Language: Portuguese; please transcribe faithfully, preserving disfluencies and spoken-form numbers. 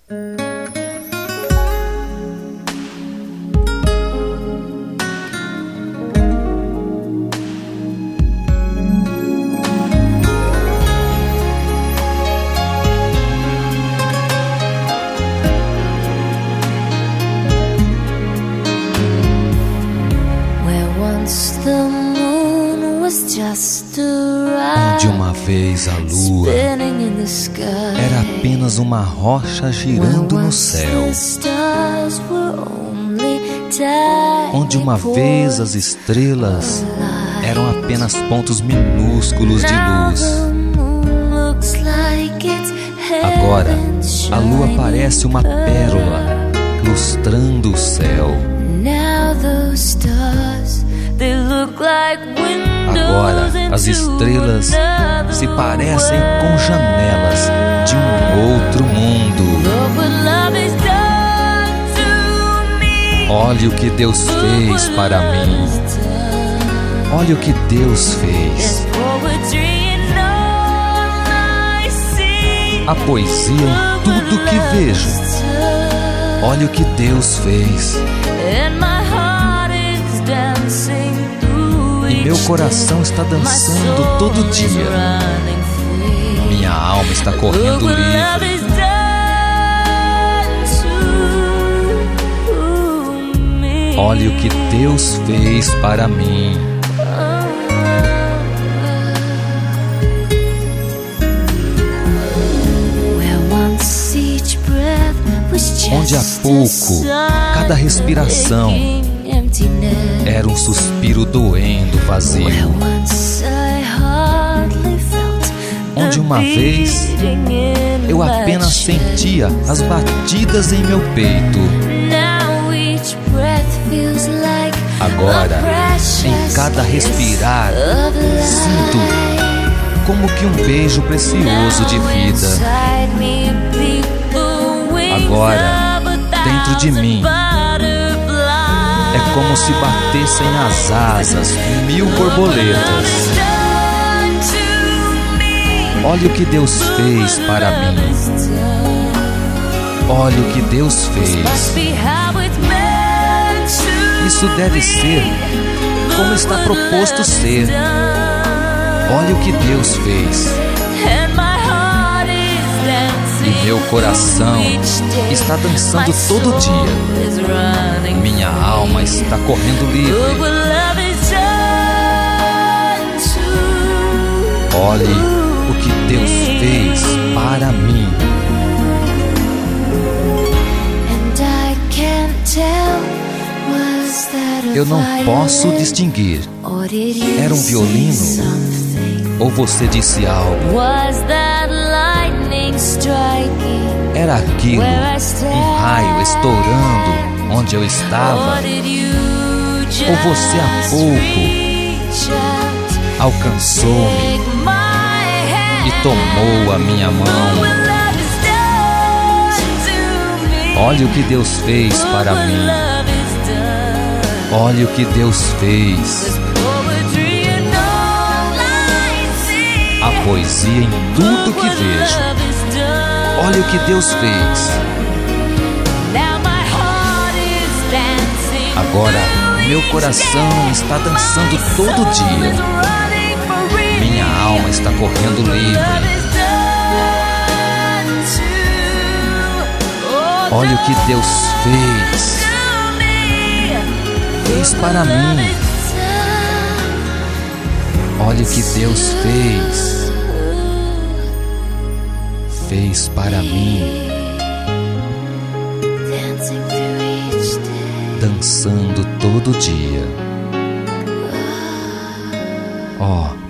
Onde uma vez a lua era apenas uma rocha girando no céu, onde uma vez as estrelas eram apenas pontos minúsculos de luz. Agora a lua parece uma pérola lustrando o céu. Agora as estrelas se parecem com janelas de um outro mundo. Olha o que Deus fez para mim. Olha o que Deus fez. A poesia em tudo que vejo. Olha o que Deus fez. E meu coração está dançando todo dia. Minha alma está correndo livre. Olha o que Deus fez para mim. Onde há pouco, cada respiração era um suspiro doendo, vazio. Onde uma vez eu apenas sentia as batidas em meu peito. Agora, em cada respirar, sinto como que um beijo precioso de vida. Agora, dentro de mim, é como se batessem as asas mil borboletas. Olha o que Deus fez para mim. Olha o que Deus fez. Isso deve ser como está proposto ser. Olha o que Deus fez. E meu coração está dançando todo dia. Minha alma está correndo livre. Olhe o que Deus fez para mim. Eu não posso distinguir. Era um violino? Ou você disse algo? Era aquilo, um raio estourando onde eu estava? Ou você há pouco alcançou-me e tomou a minha mão? Olha o que Deus fez para mim. Olha o que Deus fez. A poesia em tudo que vejo. Olha o que Deus fez. Agora meu coração está dançando todo dia. Minha alma está correndo livre. Olha o que Deus fez. Fez para mim. Olha o que Deus fez. Fez para mim. Dançando todo dia. Oh,